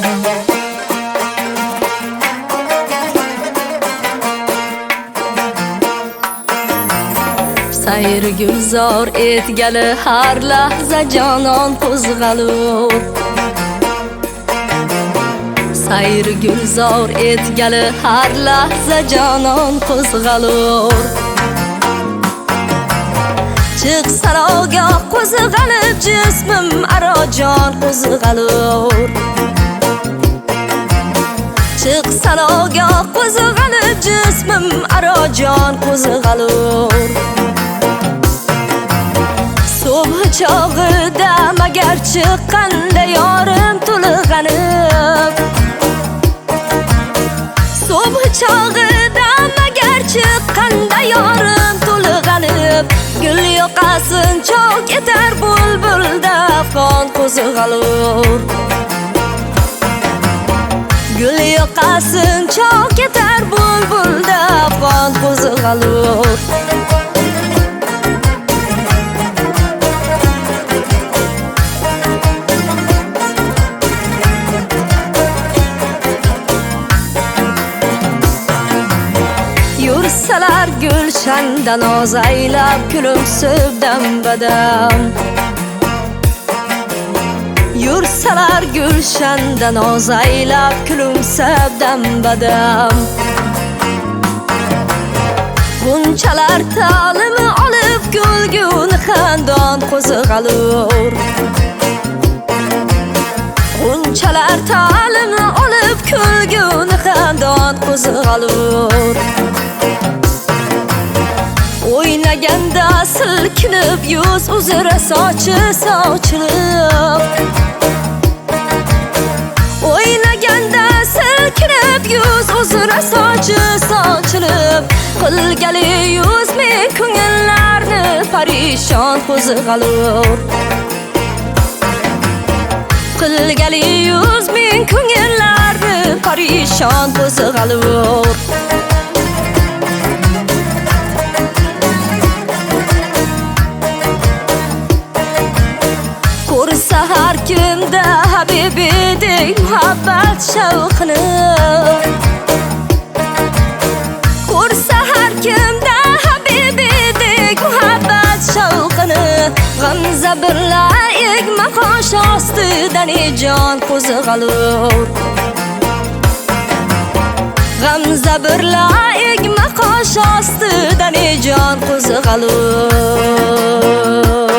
Sayr gulzor etgali har lahza jonon qo'zg'alur. Sayr gulzor etgali har lahza jonon qo'zg'alur. Chiq saroga qo'zg'alib jismim aro jon qo'zg'alur. Chiq saroga qo'zg'alib jismim aro jon qo'zg'alur. Subh chog'ida magar chiqqanda yorim to'lg'anib. Subh chog'ida magar chiqqanda yorim to'lg'anib. Gul yoqasin chok etar bulbulda afg'on qo'zg'alur. Gul yoqasin chok etar bulbulda afg'on qo'zg'alur. Yursalar gulshanda noz aylab kulimsib dam-badam. Yursalar gulshanda noz aylab kulimsib dam-badam. Bunchalar ta'limi olib kulgun xandon qo'zg'alur. Bunchalar ta'limi olib kulgun xandon qo'zg'alur. O'ynaganda silkinib yuz uzra sochi sochilib. O'ynaganda silkinib yuz uzra sochi sochilib. Qilgali yuz men ko'ngillarni parishon qo'zg'alur. Qilgali yuz men ko'ngillarni parishon qo'zg'alur. Ko'rsa har kimda habibidek muhabbat shavqini. Ko'rsa har kimda habibidek muhabbat shavqini. G'amza birla egma qosh ostidan jon qo'zg'alur. G'amza birla egma qosh ostidan jon qo'zg'alur.